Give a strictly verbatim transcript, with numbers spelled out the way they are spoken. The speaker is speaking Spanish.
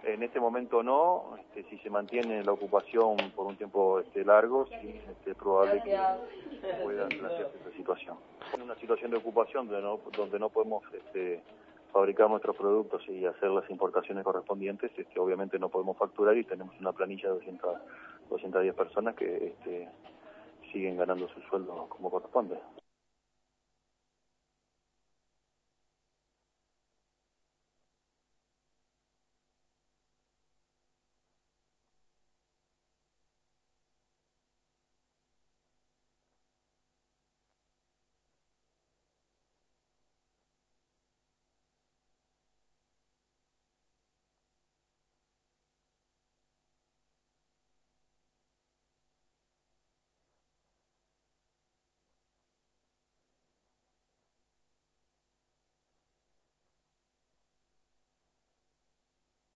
En este momento no, este, si se mantiene la ocupación por un tiempo este, largo, sí, este, es probable que pueda plantearse esta situación. En una situación de ocupación donde no, donde no podemos este, fabricar nuestros productos y hacer las importaciones correspondientes, este, obviamente no podemos facturar y tenemos una planilla de doscientas diez personas que este, siguen ganando su sueldo como corresponde.